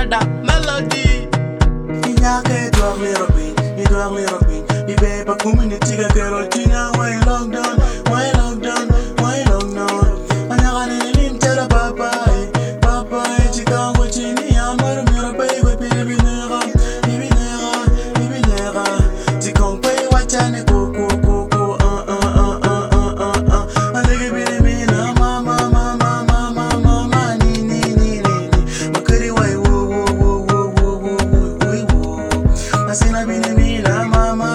Canada melody. Inyake dog little bit, you dog little bit. The paper community ga girl China why lockdown, why lockdown, why lockdown. Anyagane lim tera papa, papa chikango chini amar mera pay we binera, binera, binera. Chikong pay wachane ko. Alege binera mama ni. Makari wai Asina binimina mama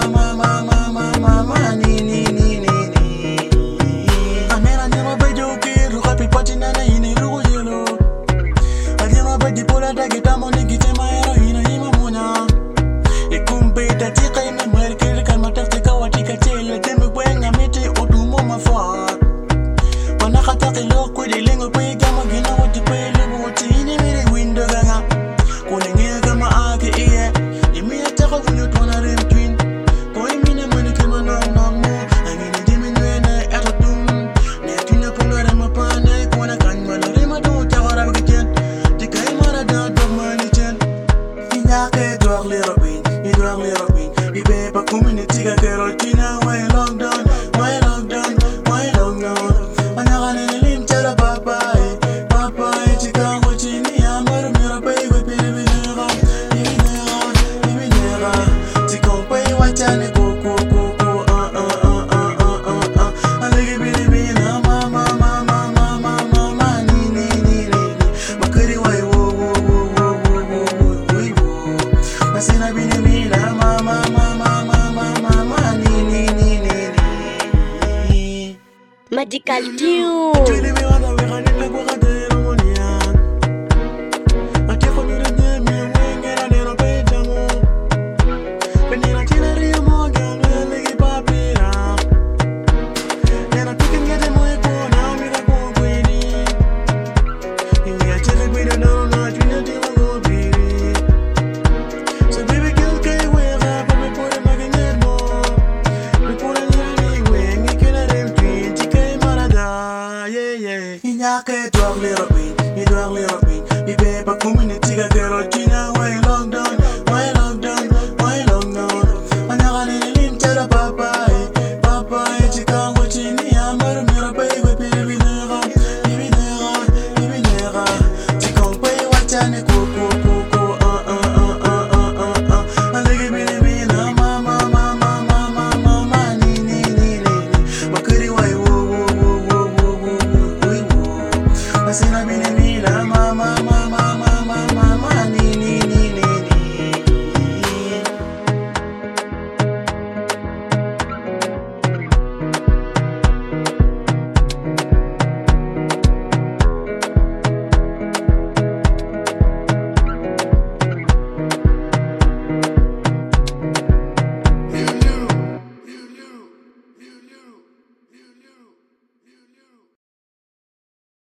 ni. Amera nyama bejo kiru kapi patina na ini rugo yelo. Anyama bedi pola dagi tamo ni gitema ero ina ima muna. Ikumbe tatika ina mwelekele kama taftika watika tele tembe kwenga miti odumo mafa. Wanakataki loko di lengo kwe gama gina wati pele buti ini mire window gaga. Kunenge kama ake iye. Imi ataka kunyo tuwana rim twin. Koi mine mwene kima nong mo. Angini dimi nwene eto dum. Ne tunya punga rema pane. Kwana kanywala rema do takara bkichen. Tika imara da dog mani chen. Inyake dog little bit. You dog little bit. The paper community ga girl China why lockdown, why lockdown, why lockdown. Anyagane lim tera papa, papa chikango chini amar mera pay we binera. Chikong pay wachane ko. Alege binera mama ni. Makari wai Asina binera mama ni. Magical tune.